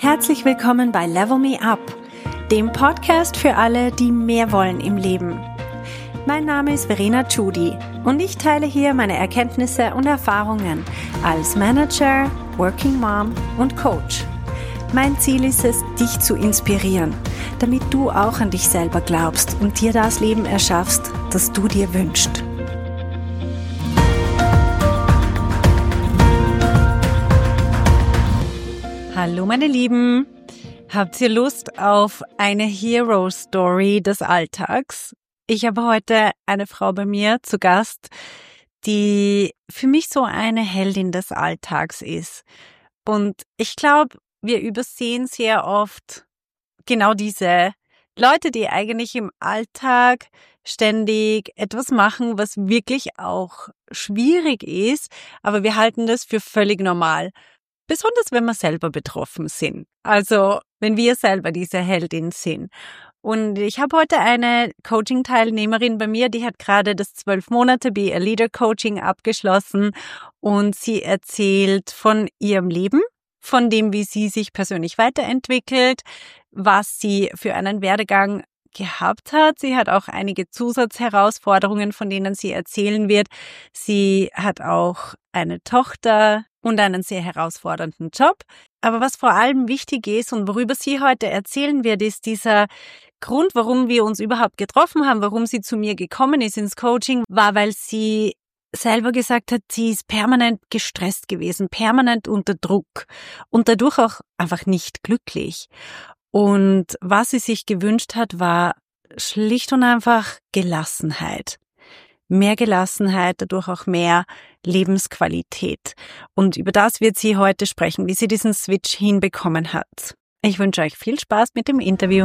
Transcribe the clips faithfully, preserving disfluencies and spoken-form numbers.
Herzlich willkommen bei Level Me Up, dem Podcast für alle, die mehr wollen im Leben. Mein Name ist Verena Tschudi und ich teile hier meine Erkenntnisse und Erfahrungen als Manager, Working Mom und Coach. Mein Ziel ist es, dich zu inspirieren, damit du auch an dich selber glaubst und dir das Leben erschaffst, das du dir wünschst. Hallo meine Lieben, habt ihr Lust auf eine Hero Story des Alltags? Ich habe heute eine Frau bei mir zu Gast, die für mich so eine Heldin des Alltags ist. Und ich glaube, wir übersehen sehr oft genau diese Leute, die eigentlich im Alltag ständig etwas machen, was wirklich auch schwierig ist, aber wir halten das für völlig normal. Besonders wenn wir selber betroffen sind. Also wenn wir selber diese Heldin sind. Und ich habe heute eine Coaching-Teilnehmerin bei mir, die hat gerade das zwölf Monate Be a Leader Coaching abgeschlossen und sie erzählt von ihrem Leben, von dem, wie sie sich persönlich weiterentwickelt, was sie für einen Werdegang gehabt hat. Sie hat auch einige Zusatzherausforderungen, von denen sie erzählen wird. Sie hat auch eine Tochter und einen sehr herausfordernden Job. Aber was vor allem wichtig ist und worüber sie heute erzählen wird, ist dieser Grund, warum wir uns überhaupt getroffen haben, warum sie zu mir gekommen ist ins Coaching, war, weil sie selber gesagt hat, sie ist permanent gestresst gewesen, permanent unter Druck und dadurch auch einfach nicht glücklich. Und was sie sich gewünscht hat, war schlicht und einfach Gelassenheit. Mehr Gelassenheit, dadurch auch mehr Lebensqualität. Und über das wird sie heute sprechen, wie sie diesen Switch hinbekommen hat. Ich wünsche euch viel Spaß mit dem Interview.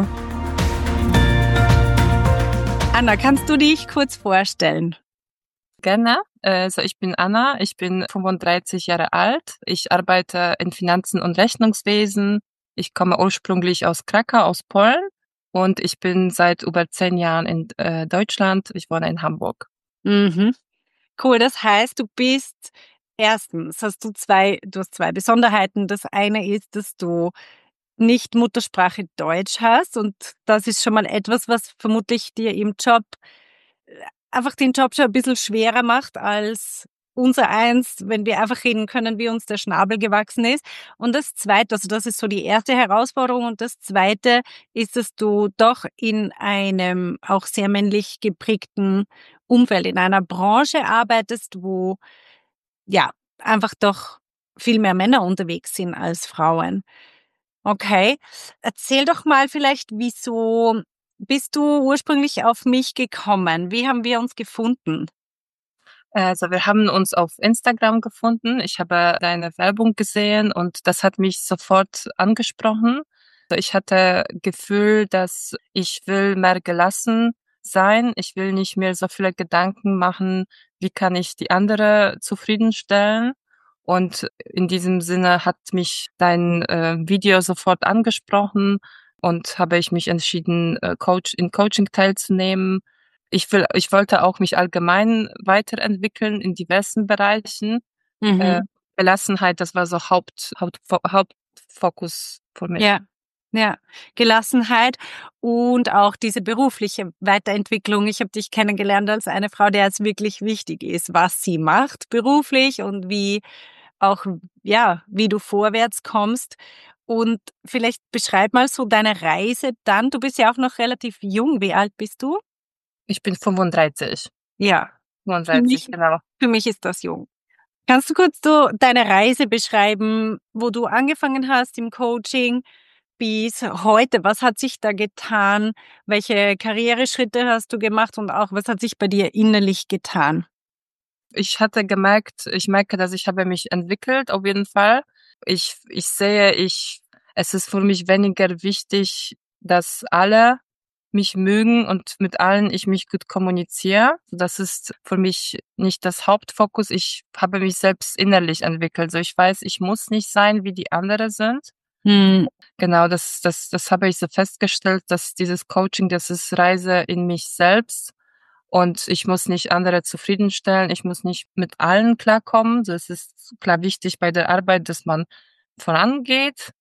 Anna, kannst du dich kurz vorstellen? Gerne. Also ich bin Anna, ich bin fünfunddreißig Jahre alt. Ich arbeite in Finanzen und Rechnungswesen. Ich komme ursprünglich aus Krakau, aus Polen. Und ich bin seit über zehn Jahren in äh, Deutschland. Ich wohne in Hamburg. Mhm. Cool, das heißt, du bist, erstens hast du zwei, du hast zwei Besonderheiten. Das eine ist, dass du nicht Muttersprache Deutsch hast und das ist schon mal etwas, was vermutlich dir im Job einfach den Job schon ein bisschen schwerer macht als unser eins, wenn wir einfach reden können, wie uns der Schnabel gewachsen ist. Und das Zweite, also das ist so die erste Herausforderung und das Zweite ist, dass du doch in einem auch sehr männlich geprägten Umfeld, in einer Branche arbeitest, wo ja einfach doch viel mehr Männer unterwegs sind als Frauen. Okay, erzähl doch mal vielleicht, wieso bist du ursprünglich auf mich gekommen? Wie haben wir uns gefunden? Also wir haben uns auf Instagram gefunden. Ich habe deine Werbung gesehen und das hat mich sofort angesprochen. Ich hatte Gefühl, dass ich will mehr gelassen sein. Ich will nicht mehr so viele Gedanken machen, wie kann ich die andere zufriedenstellen. Und in diesem Sinne hat mich dein äh, Video sofort angesprochen und habe ich mich entschieden, äh, Coach in Coaching teilzunehmen. Ich will, ich wollte auch mich allgemein weiterentwickeln in diversen Bereichen. Mhm. Äh, Gelassenheit, das war so Haupt, Haupt, Hauptfokus für mich. Ja, ja, Gelassenheit und auch diese berufliche Weiterentwicklung. Ich habe dich kennengelernt als eine Frau, der es wirklich wichtig ist, was sie macht beruflich und wie auch, ja, wie du vorwärts kommst. Und vielleicht beschreib mal so deine Reise dann. Du bist ja auch noch relativ jung. Wie alt bist du? Ich bin fünfunddreißig. Ja, für fünfunddreißig, mich, genau. für mich ist das jung. Kannst du kurz so deine Reise beschreiben, wo du angefangen hast im Coaching bis heute? Was hat sich da getan? Welche Karriereschritte hast du gemacht und auch was hat sich bei dir innerlich getan? Ich hatte gemerkt, ich merke, dass ich habe mich entwickelt, auf jeden Fall. Ich, ich sehe, ich, es ist für mich weniger wichtig, dass alle mich mögen und mit allen ich mich gut kommuniziere. Das ist für mich nicht das Hauptfokus. Ich habe mich selbst innerlich entwickelt. So, ich weiß, ich muss nicht sein, wie die anderen sind. Hm. Genau, das, das, das habe ich so festgestellt, dass dieses Coaching, das ist Reise in mich selbst. Und ich muss nicht andere zufriedenstellen. Ich muss nicht mit allen klarkommen. So, es ist klar wichtig bei der Arbeit, dass man vorangeht.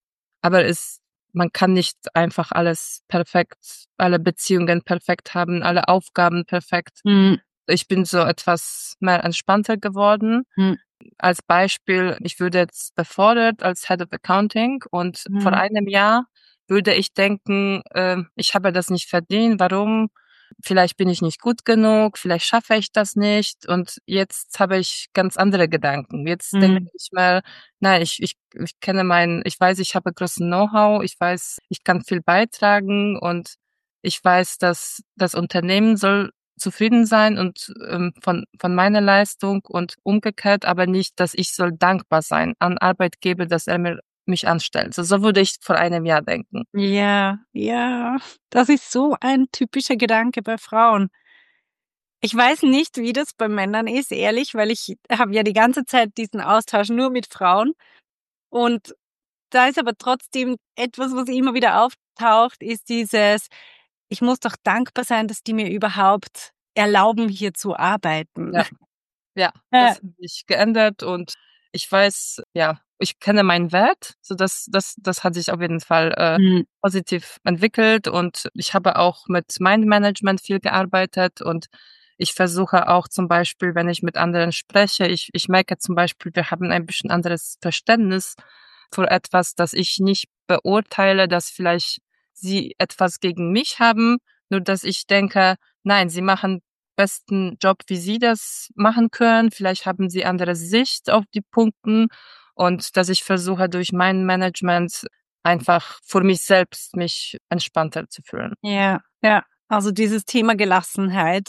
Aber es, man kann nicht einfach alles perfekt, alle Beziehungen perfekt haben, alle Aufgaben perfekt. Mhm. Ich bin so etwas mehr entspannter geworden. Mhm. Als Beispiel, ich würde jetzt befördert als Head of Accounting und vor Mhm. einem Jahr würde ich denken, äh, ich habe das nicht verdient, warum? Vielleicht bin ich nicht gut genug, vielleicht schaffe ich das nicht. Und jetzt habe ich ganz andere Gedanken. Jetzt denke Mhm. ich mal, nein, ich, ich, ich kenne meinen, ich weiß, ich habe großen Know-how, ich weiß, ich kann viel beitragen und ich weiß, dass das Unternehmen soll zufrieden sein und ähm, von von meiner Leistung und umgekehrt, aber nicht, dass ich soll dankbar sein an Arbeitgeber, dass er mir mich anstellt. So, so würde ich vor einem Jahr denken. Ja, ja, das ist so ein typischer Gedanke bei Frauen. Ich weiß nicht, wie das bei Männern ist, ehrlich, weil ich habe ja die ganze Zeit diesen Austausch nur mit Frauen und da ist aber trotzdem etwas, was immer wieder auftaucht, ist dieses: „Ich muss doch dankbar sein, dass die mir überhaupt erlauben, hier zu arbeiten.“ Ja. Ja, Äh, das hat sich geändert und ich weiß, ja, ich kenne meinen Wert, so das das das hat sich auf jeden Fall, äh, mhm, positiv entwickelt und ich habe auch mit Mindmanagement viel gearbeitet und ich versuche auch zum Beispiel, wenn ich mit anderen spreche, ich ich merke zum Beispiel, wir haben ein bisschen anderes Verständnis für etwas, dass ich nicht beurteile, dass vielleicht sie etwas gegen mich haben, nur dass ich denke: „Nein, sie machen besten Job, wie Sie das machen können. Vielleicht haben Sie andere Sicht auf die Punkten und dass ich versuche, durch mein Management einfach für mich selbst mich entspannter zu fühlen. ja, ja. Also dieses Thema Gelassenheit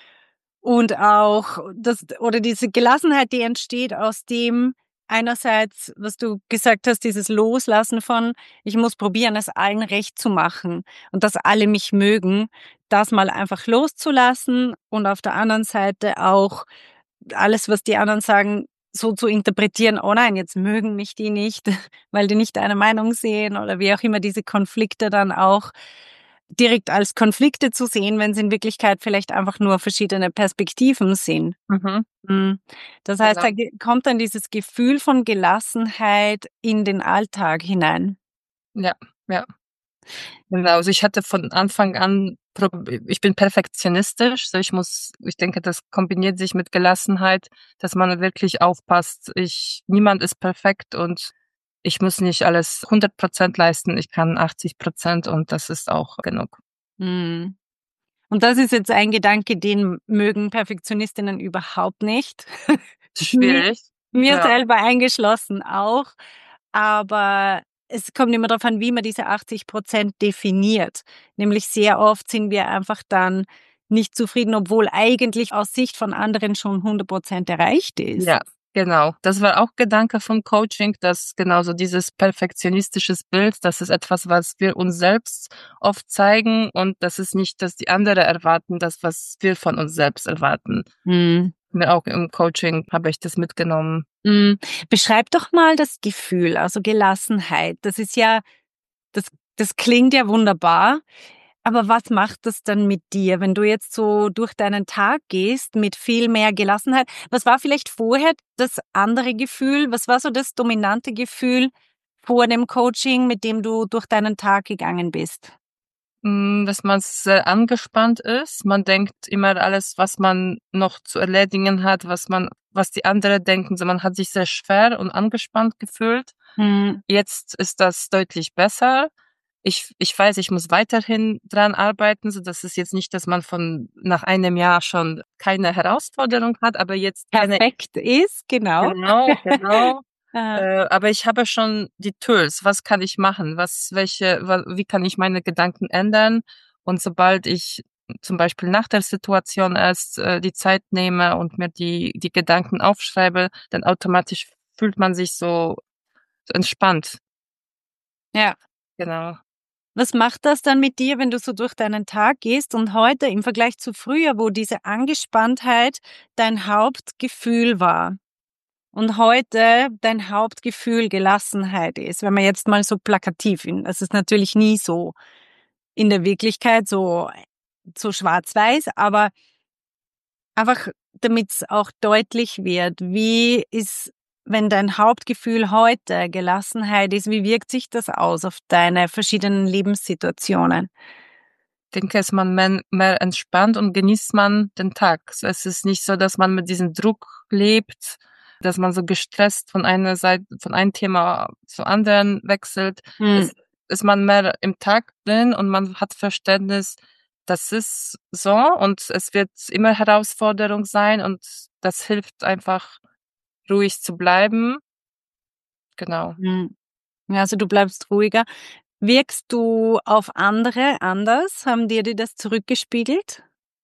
und auch das oder diese Gelassenheit, die entsteht aus dem einerseits, was du gesagt hast, dieses Loslassen von: „Ich muss probieren, es allen recht zu machen und dass alle mich mögen“, das mal einfach loszulassen und auf der anderen Seite auch alles, was die anderen sagen, so zu interpretieren: „Oh nein, jetzt mögen mich die nicht, weil die nicht eine Meinung sehen“, oder wie auch immer, diese Konflikte dann auch direkt als Konflikte zu sehen, wenn sie in Wirklichkeit vielleicht einfach nur verschiedene Perspektiven sind. Mhm, Mhm. Das heißt, da genau. ge kommt dann dieses Gefühl von Gelassenheit in den Alltag hinein. Ja, ja, genau. Also, ich hatte von Anfang an prob ich bin perfektionistisch, so ich muss ich denke, das kombiniert sich mit Gelassenheit, dass man wirklich aufpasst. Ich niemand ist perfekt und ich muss nicht alles hundert Prozent leisten. Ich kann achtzig Prozent und das ist auch genug. Mhm. Und das ist jetzt ein Gedanke, den mögen Perfektionistinnen überhaupt nicht. Mi Schwierig. mir Ja, selber eingeschlossen auch. Aber es kommt immer darauf an, wie man diese achtzig Prozent definiert. Nämlich sehr oft sind wir einfach dann nicht zufrieden, obwohl eigentlich aus Sicht von anderen schon hundert Prozent erreicht ist. ja, genau. Das war auch Gedanke vom Coaching, dass genauso dieses perfektionistisches Bild, das ist etwas, was wir uns selbst oft zeigen und das ist nicht, dass die andere erwarten, das, was wir von uns selbst erwarten. Mhm. Mir auch im Coaching habe ich das mitgenommen. Mhm. Beschreib doch mal das Gefühl, also Gelassenheit. Das ist ja das das klingt ja wunderbar. Aber was macht das dann mit dir, wenn du jetzt so durch deinen Tag gehst mit viel mehr Gelassenheit? Was war vielleicht vorher das andere Gefühl? Was war so das dominante Gefühl vor dem Coaching, mit dem du durch deinen Tag gegangen bist? Hm, dass man sehr angespannt ist. Man denkt immer alles, was man noch zu erledigen hat, was man was die anderen denken, so man hat sich sehr schwer und angespannt gefühlt. Mhm. Jetzt ist das deutlich besser. Ich ich weiß, ich muss weiterhin dran arbeiten, so dass es jetzt nicht, dass man von nach einem Jahr schon keine Herausforderung hat, aber jetzt kenne Perfekt ist, genau. genau, genau. Äh, Äh, aber ich habe schon die Tools. Was kann ich machen? Was welche wa wie kann ich meine Gedanken ändern? Und sobald ich zum Beispiel nach der Situation erst, äh, die Zeit nehme und mir die die Gedanken aufschreibe, dann automatisch fühlt man sich so so entspannt. ja. Genau. Was macht das dann mit dir, wenn du so durch deinen Tag gehst und heute im Vergleich zu früher, wo diese Angespanntheit dein Hauptgefühl war und heute dein Hauptgefühl Gelassenheit ist, wenn man jetzt mal so plakativ in das ist natürlich nie so in der Wirklichkeit so so schwarz-weiß, aber einfach damit's auch deutlich wird, wie ist wenn dein Hauptgefühl heute Gelassenheit ist, wie wirkt sich das aus auf deine verschiedenen Lebenssituationen? Ich denke, ist man mehr, mehr entspannt und genießt man den Tag. So, es ist nicht so, dass man mit diesem Druck lebt, dass man so gestresst von einer Seite, von einem Thema zu anderen wechselt. Hm. Es ist man mehr im Tag drin und man hat Verständnis, das ist so und es wird immer Herausforderung sein und das hilft einfach, ruhig zu bleiben. Genau. Hm. Ja, also du bleibst ruhiger. Wirkst du auf andere anders? Haben dir die das zurückgespiegelt?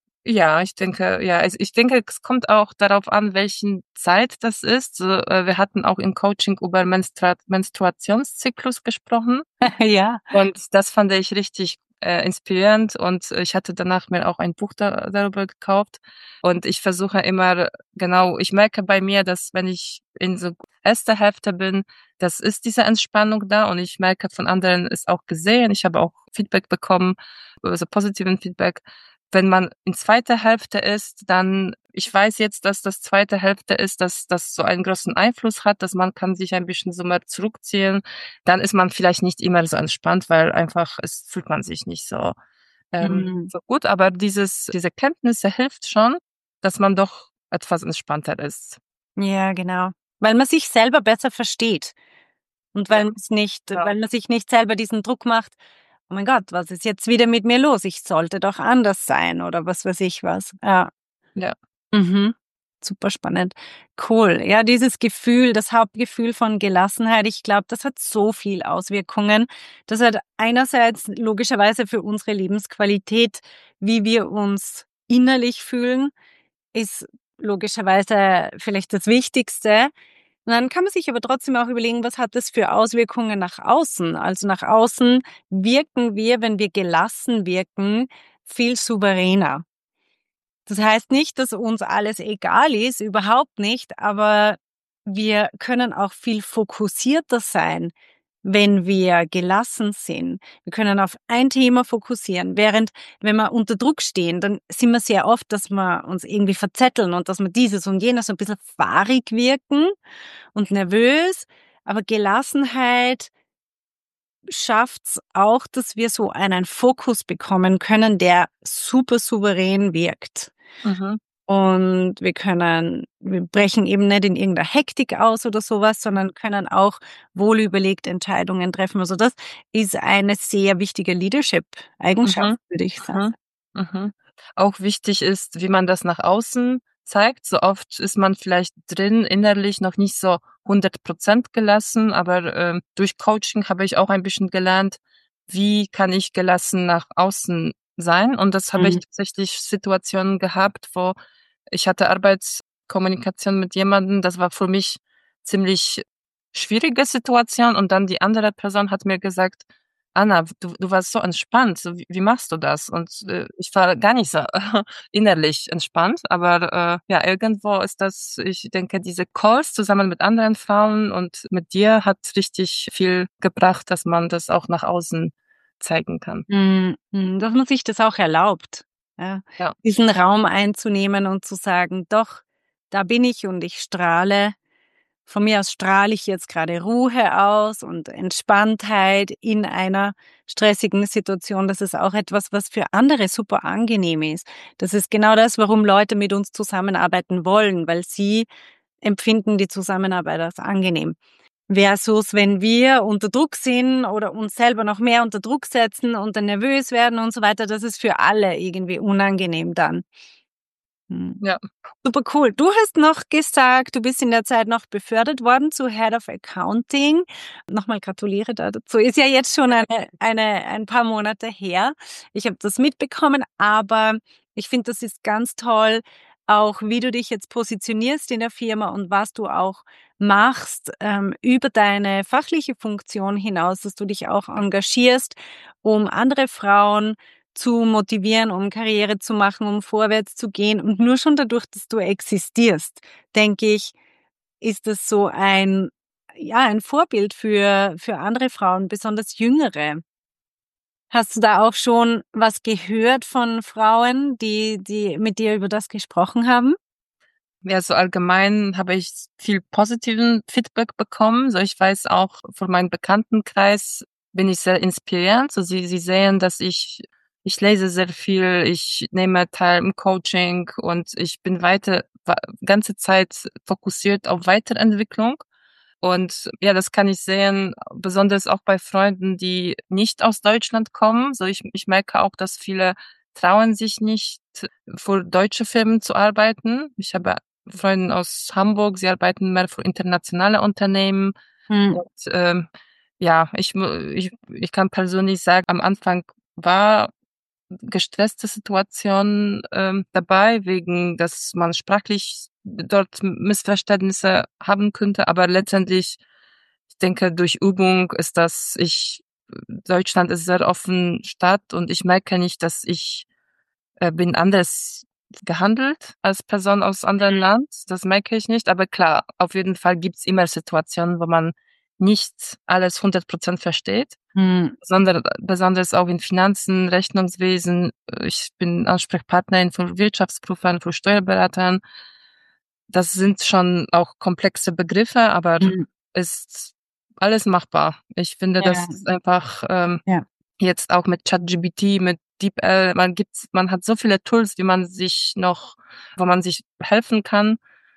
Ja, ich denke ja, also, ich denke, es kommt auch darauf an, welchen Zeit das ist. So, äh, wir hatten auch im Coaching über Menstrua Menstruationszyklus gesprochen Ja. und das fand ich richtig, äh, inspirierend und ich hatte danach mir auch ein Buch da darüber gekauft und ich versuche immer genau ich merke bei mir, dass wenn ich in so erster Hälfte bin, das ist diese Entspannung da und ich merke von anderen ist auch gesehen. Ich habe auch Feedback bekommen, also positiven Feedback. Wenn man in zweiter Hälfte ist, dann ich weiß jetzt, dass das zweite Hälfte ist, dass das so einen großen Einfluss hat, dass man kann sich ein bisschen so mehr zurückziehen. Dann ist man vielleicht nicht immer so entspannt, weil einfach es fühlt man sich nicht so, ähm, Mhm. so gut. Aber dieses diese Kenntnisse hilft schon, dass man doch etwas entspannter ist. Ja, genau. Weil man sich selber besser versteht und weil Ja, man's nicht genau. weil man sich nicht selber diesen Druck macht: „Oh mein Gott, was ist jetzt wieder mit mir los? Ich sollte doch anders sein“, oder was weiß ich was. Ja. Ja. Mhm. Super spannend. Cool. Ja, dieses Gefühl, das Hauptgefühl von Gelassenheit, ich glaube, das hat so viel Auswirkungen. Das hat einerseits logischerweise für unsere Lebensqualität, wie wir uns innerlich fühlen, ist logischerweise vielleicht das Wichtigste. Und dann kann man sich aber trotzdem auch überlegen, was hat das für Auswirkungen nach außen? Also nach außen wirken wir, wenn wir gelassen wirken, viel souveräner. Das heißt nicht, dass uns alles egal ist, überhaupt nicht, aber wir können auch viel fokussierter sein, wenn wir gelassen sind. Wir können auf ein Thema fokussieren, während wenn wir unter Druck stehen, dann sind wir sehr oft, dass wir uns irgendwie verzetteln und dass wir dieses und jenes so ein bisschen fahrig wirken und nervös, aber Gelassenheit schafft's auch, dass wir so einen Fokus bekommen können, der super souverän wirkt. Mhm. Und wir können wir brechen eben nicht in irgendeiner Hektik aus oder sowas, sondern können auch wohlüberlegt Entscheidungen treffen. Also, das ist eine sehr wichtige Leadership-Eigenschaft, Mhm. würde ich sagen. Mhm. Mhm. Auch wichtig ist, wie man das nach außen zeigt. So oft ist man vielleicht drin innerlich noch nicht so hundert Prozent gelassen, aber, ähm, durch Coaching habe ich auch ein bisschen gelernt, wie kann ich gelassen nach außen sein? Und das habe ich Mhm. tatsächlich Situationen gehabt, wo ich hatte Arbeitskommunikation mit jemandem, das war für mich ziemlich schwierige Situation und dann die andere Person hat mir gesagt: „Anna, du du warst so entspannt, so wie wie machst du das?“ Und, äh, ich war gar nicht so innerlich entspannt, aber, äh, ja, irgendwo ist das ich denke, diese Calls zusammen mit anderen Frauen und mit dir hat richtig viel gebracht, dass man das auch nach außen zeigen kann. Mhm. Mhm. Dass man sich das auch erlaubt, ja, Ja, diesen Raum einzunehmen und zu sagen: „Doch, da bin ich und ich strahle.“ Von mir aus strahle ich jetzt gerade Ruhe aus und Entspanntheit in einer stressigen Situation. Das ist auch etwas, was für andere super angenehm ist. Das ist genau das, warum Leute mit uns zusammenarbeiten wollen, weil sie empfinden die Zusammenarbeit als angenehm. Versus wenn wir unter Druck sind oder uns selber noch mehr unter Druck setzen und dann nervös werden und so weiter, das ist für alle irgendwie unangenehm dann. Mhm. ja. Super cool. Du hast noch gesagt, du bist in der Zeit noch befördert worden zu Head of Accounting. Nochmal gratuliere da dazu. Ist ja jetzt schon eine, eine, ein paar Monate her. Ich habe das mitbekommen, aber ich finde, das ist ganz toll, auch wie du dich jetzt positionierst in der Firma und was du auch machst ähm, über deine fachliche Funktion hinaus, dass du dich auch engagierst, um andere Frauen zu motivieren, um Karriere zu machen, um vorwärts zu gehen. Und nur schon dadurch, dass du existierst, denke ich, ist es so ein, ja, ein Vorbild für, für andere Frauen, besonders Jüngere. Hast du da auch schon was gehört von Frauen, die, die mit dir über das gesprochen haben? Ja, so allgemein habe ich viel positiven Feedback bekommen. So, ich weiß auch von meinem Bekanntenkreis bin ich sehr inspirierend. So, sie, sie sehen, dass ich, ich lese sehr viel, ich nehme teil im Coaching und ich bin weiter, wa- ganze Zeit fokussiert auf Weiterentwicklung. Und ja, das kann ich sehen, besonders auch bei Freunden, die nicht aus Deutschland kommen. So, ich, ich merke auch, dass viele trauen sich nicht, für deutsche Firmen zu arbeiten. Ich habe Freunde aus Hamburg, sie arbeiten mehr für internationale Unternehmen. Hm. Und ähm, ja, ich, mu- ich, ich kann persönlich sagen, am Anfang war gestresste Situation ähm, dabei, wegen, dass man sprachlich dort Missverständnisse haben könnte, aber letztendlich, ich denke, durch Übung ist das, ich, Deutschland ist sehr offen Stadt und ich merke nicht, dass ich äh, bin anders gehandelt als Person aus anderen Land. Das merke ich nicht, aber klar, auf jeden Fall gibt's immer Situationen, wo man nicht alles hundert Prozent versteht. Hm. Besonders, besonders auch in Finanzen, Rechnungswesen. Ich bin Ansprechpartnerin für Wirtschaftsprüfern, für Steuerberatern. Das sind schon auch komplexe Begriffe, aber Hm. ist alles machbar. Ich finde, das Ja, ist einfach ähm, ja. jetzt auch mit ChatGPT, mit DeepL, man gibt, man hat so viele Tools, wie man sich noch, wo man sich helfen kann.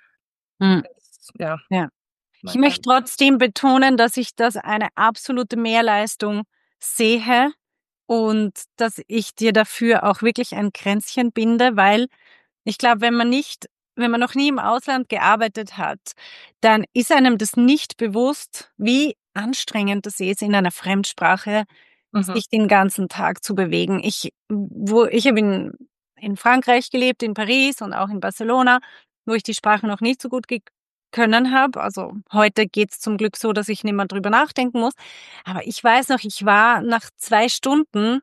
Hm. Ja, Ja. Ich man möchte kann. trotzdem betonen, dass ich das eine absolute Mehrleistung sehe und dass ich dir dafür auch wirklich ein Kränzchen binde, weil ich glaube, wenn man nicht, wenn man noch nie im Ausland gearbeitet hat, dann ist einem das nicht bewusst, wie anstrengend das ist, in einer Fremdsprache Mhm, sich den ganzen Tag zu bewegen. Ich, wo, ich habe in, in Frankreich gelebt, in Paris und auch in Barcelona, wo ich die Sprache noch nicht so gut ge können habe. Also heute geht's zum Glück so, dass ich nicht mehr drüber nachdenken muss. Aber ich weiß noch, ich war nach zwei Stunden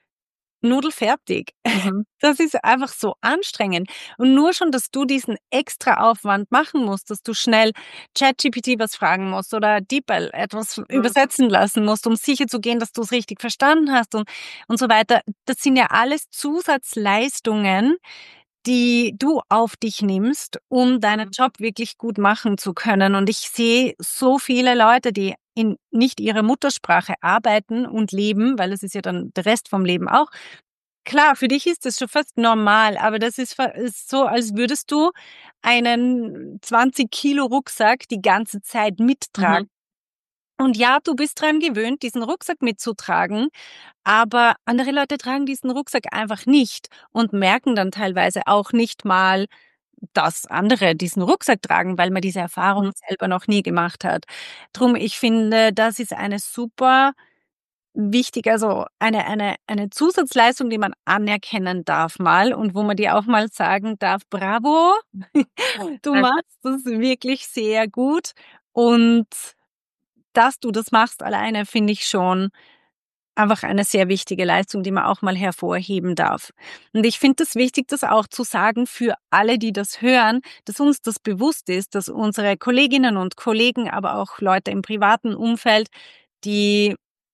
nudelfertig. mhm, Das ist einfach so anstrengend. Und nur schon, dass du diesen extra Aufwand machen musst, dass du schnell ChatGPT was fragen musst oder DeepL etwas mhm, übersetzen lassen musst, um sicherzugehen, dass du es richtig verstanden hast und, und so weiter. Das sind ja alles Zusatzleistungen, die du auf dich nimmst, um deinen mhm, Job wirklich gut machen zu können. Und ich sehe so viele Leute, die in nicht ihrer Muttersprache arbeiten und leben, weil es ist ja dann der Rest vom Leben auch. Klar, für dich ist das schon fast normal, aber das ist, fa- ist so, als würdest du einen zwanzig Kilo Rucksack die ganze Zeit mittragen. mhm, Und ja, du bist dran gewöhnt, diesen Rucksack mitzutragen, aber andere Leute tragen diesen Rucksack einfach nicht und merken dann teilweise auch nicht mal, dass andere diesen Rucksack tragen, weil man diese mhm, Erfahrung selber noch nie gemacht hat. Drum, ich finde, das ist eine super wichtig, also eine eine eine Zusatzleistung, die man anerkennen darf mal und wo man dir auch mal sagen darf: „Bravo, du danke. machst das wirklich sehr gut.“ Und dass du das machst alleine, finde ich schon einfach eine sehr wichtige Leistung, die man auch mal hervorheben darf. Und ich finde es wichtig, das auch zu sagen für alle, die das hören, dass uns das bewusst ist, dass unsere Kolleginnen und Kollegen, aber auch Leute im privaten Umfeld, die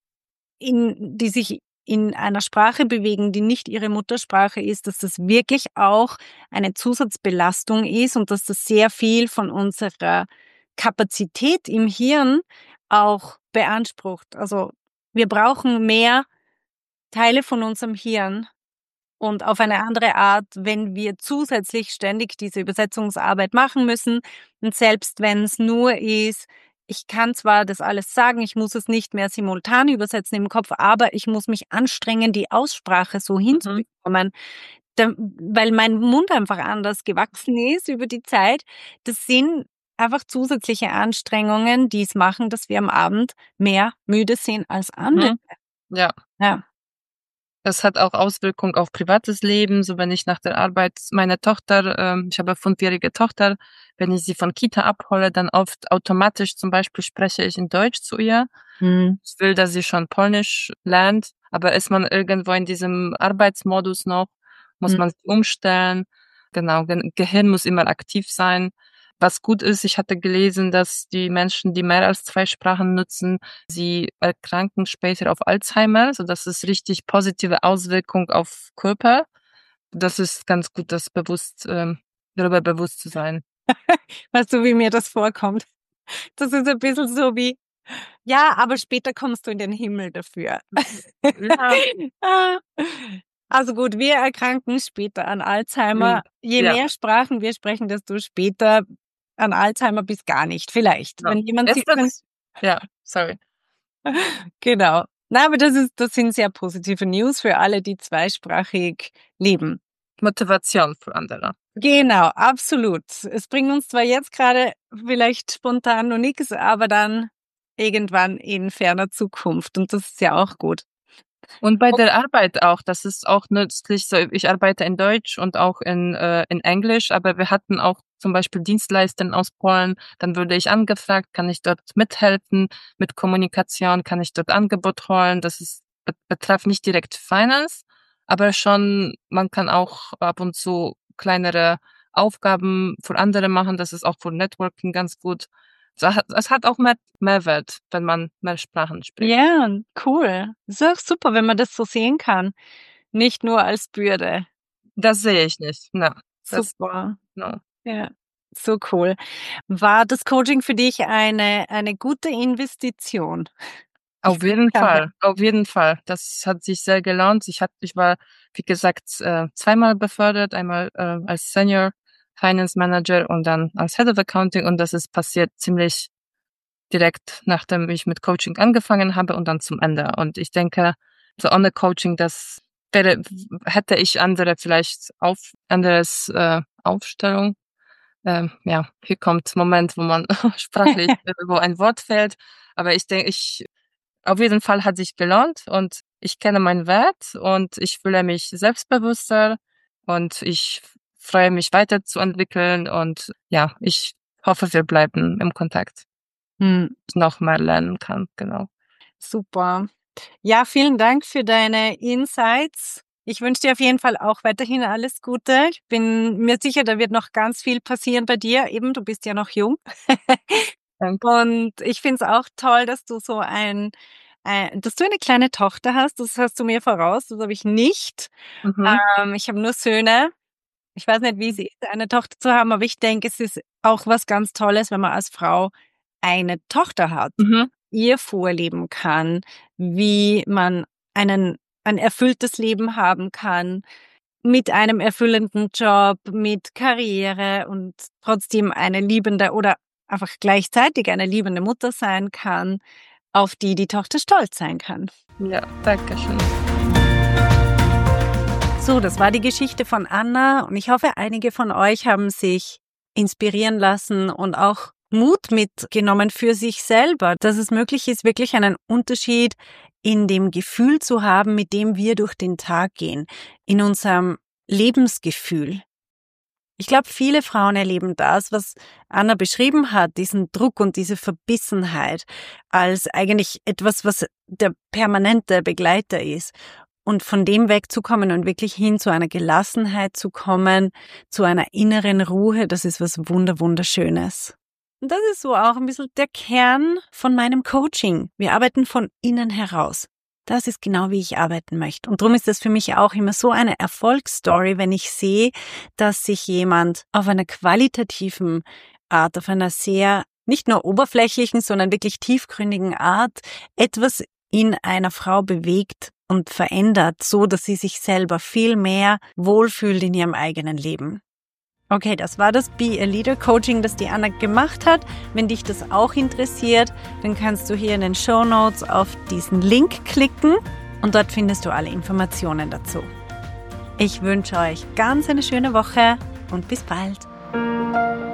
in die sich in einer Sprache bewegen, die nicht ihre Muttersprache ist, dass das wirklich auch eine Zusatzbelastung ist und dass das sehr viel von unserer Kapazität im Hirn auch beansprucht. Also wir brauchen mehr Teile von unserem Hirn und auf eine andere Art, wenn wir zusätzlich ständig diese Übersetzungsarbeit machen müssen. Und selbst wenn es nur ist, ich kann zwar das alles sagen, ich muss es nicht mehr simultan übersetzen im Kopf, aber ich muss mich anstrengen, die Aussprache so Mhm, hinzubekommen, da, weil mein Mund einfach anders gewachsen ist über die Zeit. Das sind einfach zusätzliche Anstrengungen, die es machen, dass wir am Abend mehr müde sind als andere. mhm. Ja. Ja. Das hat auch Auswirkungen auf privates Leben. So, wenn ich nach der Arbeit meine Tochter, ähm, ich habe eine fünfjährige Tochter, wenn ich sie von Kita abhole, dann oft automatisch zum Beispiel spreche ich in Deutsch zu ihr. Mhm. Ich will, dass sie schon Polnisch lernt, aber ist man irgendwo in diesem Arbeitsmodus noch, muss man sich umstellen. Genau, Ge Gehirn muss immer aktiv sein. Was gut ist, ich hatte gelesen, dass die Menschen, die mehr als zwei Sprachen nutzen, sie erkranken später auf Alzheimer, so das ist richtig positive Auswirkung auf Körper. Das ist ganz gut, das bewusst, ähm, darüber bewusst zu sein. Weißt du, wie mir das vorkommt? Das ist ein bisschen so wie, ja, aber später kommst du in den Himmel dafür. Ja. Also gut, wir erkranken später an Alzheimer. Je Ja. mehr Sprachen wir sprechen, desto später an Alzheimer bis gar nicht. Vielleicht, Ja. wenn jemand Ist sich dann, das, ja, sorry. genau. Na, aber das ist, das sind sehr positive News für alle, die zweisprachig leben. Motivation für andere. Genau, absolut. Es bringt uns zwar jetzt gerade vielleicht spontan noch nichts, aber dann irgendwann in ferner Zukunft. Und das ist ja auch gut. Und bei der Arbeit auch, das ist auch nützlich. So, ich arbeite in Deutsch und auch in, äh, in Englisch, aber wir hatten auch zum Beispiel Dienstleister aus Polen. Dann wurde ich angefragt, kann ich dort mithelfen mit Kommunikation, kann ich dort Angebot holen. Das ist, betrifft nicht direkt Finance, aber schon, man kann auch ab und zu kleinere Aufgaben für andere machen. Das ist auch für Networking ganz gut. Es hat auch mehr Mehrwert, wenn man mehr Sprachen spricht. Ja, cool. Ist auch super, wenn man das so sehen kann. Nicht nur als Bürde. Das sehe ich nicht. Na, das, Super. no. Ja, so cool. War das Coaching für dich eine, eine gute Investition? Auf jeden Ja. Fall, auf jeden Fall. Das hat sich sehr gelohnt. Ich hatte, ich war, wie gesagt, äh, zweimal befördert, einmal äh, als Senior Finance Manager und dann als Head of Accounting, und das ist passiert ziemlich direkt, nachdem ich mit Coaching angefangen habe und dann zum Ende. Und ich denke, so ohne Coaching, das wäre, hätte ich andere vielleicht auf, anderes äh, Aufstellung. Ähm, ja, hier kommt Moment, wo man sprachlich, wo ein Wort fällt. Aber ich denke, ich, auf jeden Fall hat sich gelohnt und ich kenne meinen Wert und ich fühle mich selbstbewusster und ich freue mich weiterzuentwickeln und ja, ich hoffe, wir bleiben im Kontakt. Hm. Ich noch mehr lernen kann, genau. Super. Ja, vielen Dank für deine Insights. Ich wünsche dir auf jeden Fall auch weiterhin alles Gute. Ich bin mir sicher, da wird noch ganz viel passieren bei dir. Eben, du bist ja noch jung. Danke. Und ich finde es auch toll, dass du so ein, ein, dass du eine kleine Tochter hast. Das hast du mir voraus. Das habe ich nicht. Mhm. Ähm, ich habe nur Söhne. Ich weiß nicht, wie es ist, eine Tochter zu haben, aber ich denke, es ist auch was ganz Tolles, wenn man als Frau eine Tochter hat, Mhm. ihr vorleben kann, wie man einen, ein erfülltes Leben haben kann, mit einem erfüllenden Job, mit Karriere und trotzdem eine liebende oder einfach gleichzeitig eine liebende Mutter sein kann, auf die die Tochter stolz sein kann. Ja, danke schön. So, das war die Geschichte von Anna und ich hoffe, einige von euch haben sich inspirieren lassen und auch Mut mitgenommen für sich selber, dass es möglich ist, wirklich einen Unterschied in dem Gefühl zu haben, mit dem wir durch den Tag gehen, in unserem Lebensgefühl. Ich glaube, viele Frauen erleben das, was Anna beschrieben hat, diesen Druck und diese Verbissenheit als eigentlich etwas, was der permanente Begleiter ist. Und von dem wegzukommen und wirklich hin zu einer Gelassenheit zu kommen, zu einer inneren Ruhe, das ist was wunder wunderschönes. Und das ist so auch ein bisschen der Kern von meinem Coaching. Wir arbeiten von innen heraus. Das ist genau, wie ich arbeiten möchte. Und darum ist das für mich auch immer so eine Erfolgsstory, wenn ich sehe, dass sich jemand auf einer qualitativen Art, auf einer sehr, nicht nur oberflächlichen, sondern wirklich tiefgründigen Art etwas in einer Frau bewegt und verändert, so dass sie sich selber viel mehr wohlfühlt in ihrem eigenen Leben. Okay, das war das Be a Leader Coaching, das die Anna gemacht hat. Wenn dich das auch interessiert, dann kannst du hier in den Shownotes auf diesen Link klicken und dort findest du alle Informationen dazu. Ich wünsche euch ganz eine schöne Woche und bis bald.